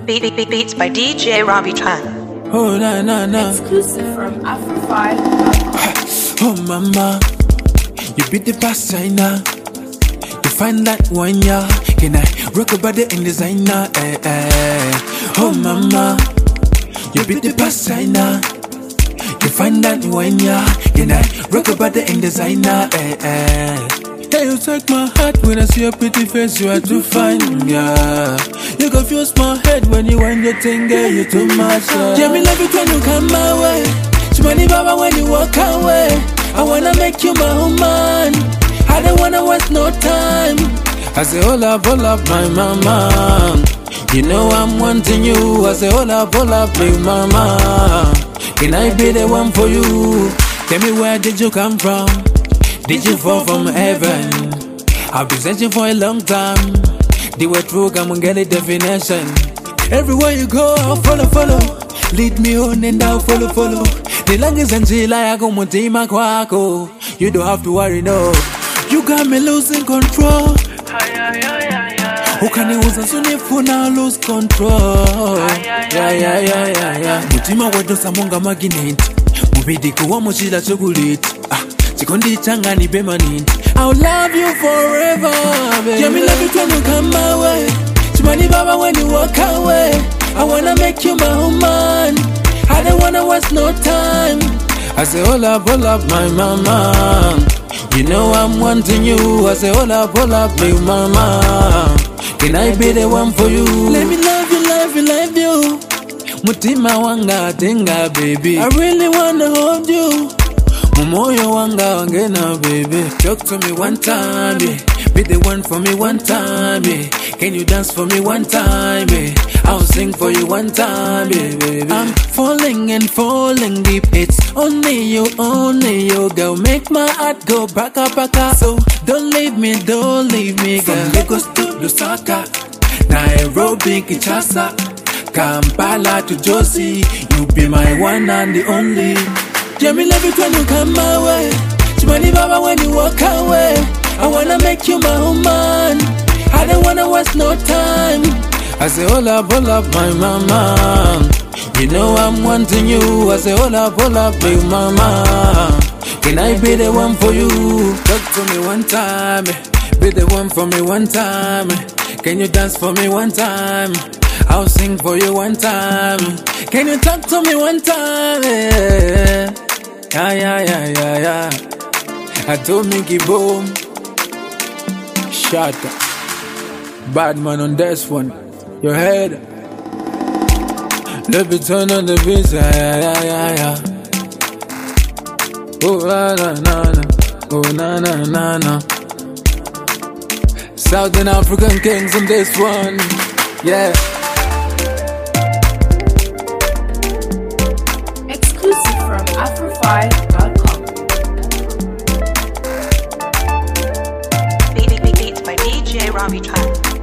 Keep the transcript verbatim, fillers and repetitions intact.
Beat, beat, beat, beats by D J Robbie Tran. Oh na na na. Exclusive from Afro five. Oh mama, you beat the past China. You find that one ya. Can I rock about the in designer? Eh, eh. Oh mama, you beat the past China. You find that one ya. Can I rock about the in designer? Eh, eh. Hey, you take my heart when I see your pretty face. You are too fine, yeah. You confuse my head when you want your thing, girl. You too much, yeah. Yeah, me love it when you come my way. Money baba when you walk away. I wanna make you my woman. I don't wanna waste no time. I say hold up, hold up, my mama. You know I'm wanting you. I say hold up, hold up, big mama. Can I be the one for you? Tell me where did you come from? Did you fall from heaven? I've been searching for a long time. The way through, come and get a definition. Everywhere you go, I'll follow, follow. Lead me on and I'll follow, follow. The longest until I go mutima kwako. You don't have to worry, no. You got me losing control. Who can you use as soon if you now lose control? Yeah, yeah, yeah, yeah, yeah. Mutima wedo samunga magnet. Mubidi kuwa mochila chocolate. Ah, chikondi changa ni permanent. I'll love you forever, baby. Yeah, me love it when you come my way. Chimani baba when you walk away. I wanna make you my woman. I don't wanna waste no time. I say hold up, hold up, my mama. You know I'm wanting you. I say hold up, hold up, big mama. Can I be the one for you? Let me love you, love you, love you. Mutima wanga tinga, baby. I really wanna hold you. Mumoyo wanga wangena, baby. Talk to me one time, yeah. Be the one for me one time, yeah. Can you dance for me one time, yeah? I'll sing for you one time, yeah, baby. I'm falling and falling deep. It's only you, only you, girl. Make my heart go baka baka. So don't leave me, don't leave me, girl. From Lagos to Lusaka, Nairobi, Kinshasa, Kampala to Josie. You be my one and the only. Yeah, me love it when you come my way. Chimani baba when you walk away. I wanna make you my woman. I don't wanna waste no time. I say hold up, hold up, my mama. You know I'm wanting you. I say hold up, hold up, big mama. Can I be the one for you? Talk to me one time. Be the one for me one time. Can you dance for me one time? I'll sing for you one time. Can you talk to me one time? Yeah, yeah, yeah, yeah, yeah, yeah. I told Mickey boom. Shut up. Bad man on this one. Your head. Let me turn on the beat. Yeah, yeah, yeah, yeah. Oh, na, na, na, na. Oh, na, na, na, na. Southern African kings on this one. Yeah. Exclusive from Afro five dot com. Beat, beat, beat, beats by D J Robbie Tran.